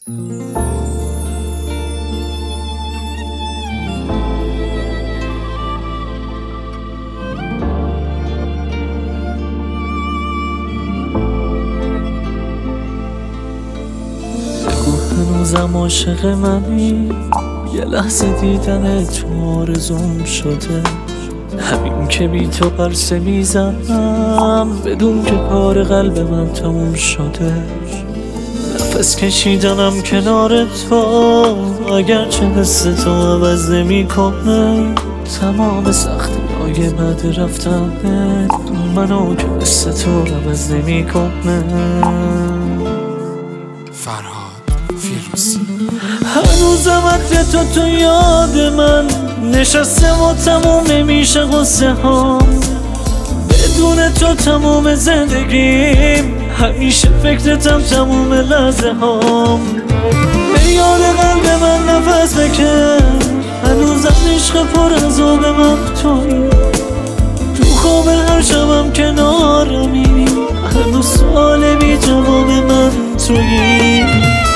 هنوزم عاشق منی، یه لحظه دیدن تو آرزوم شده. همین که بی تو پرسه میزنم بدون که کار قلب من تموم شده. نفس کشیدنم کنار تو اگرچه حس تو عوض نمی کنه. تمام سختی های بعد رفتنت منو که حس تو عوض نمی کنه. فرهاد فیروزی. هنوزم عطر تو یاد من نشسته و تموم نمیشه قصه هام. بدون تو تموم زندگیم، همیشه فکرتم تموم لحظه هام. به یاد قلب من نفس بکن، هنوزم عشق پر از آب من تویی. تو خواب هر شبم کنارمی، هنوز سوال بی جواب من تویی.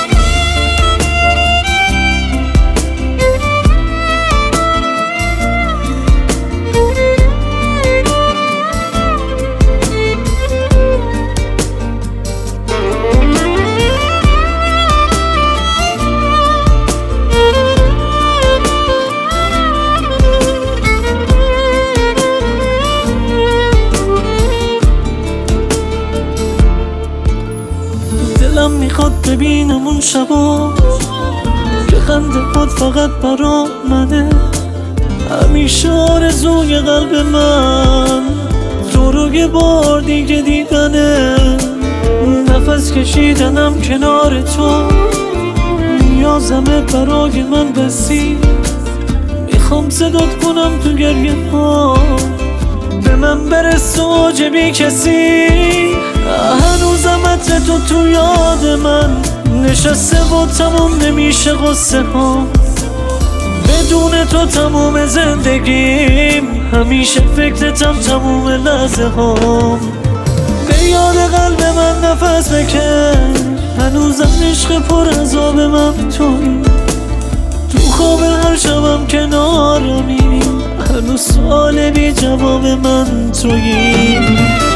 دلم میخواد ببینم اون شبا که خنده خود فقط برا منه. همیشه آرزوی قلب من تو رو یه بار دیگه دیدنه. نفس کشیدنم کنار تو نیازمه برای من بسی. میخوام صدات کنم تو گریه ها، به من برس و عجبی کسی. هنوزم عطر تو یاد من نشسته و تموم نمیشه قصه ها. بدون تو تموم زندگیم، همیشه فکرتم تموم لحظه هام. به یاد قلب من نفس بکن، هنوزم عشق پر از آب من تویی. تو خواب هر شبم کنارمی، هنوز سوال بی جواب من تویی.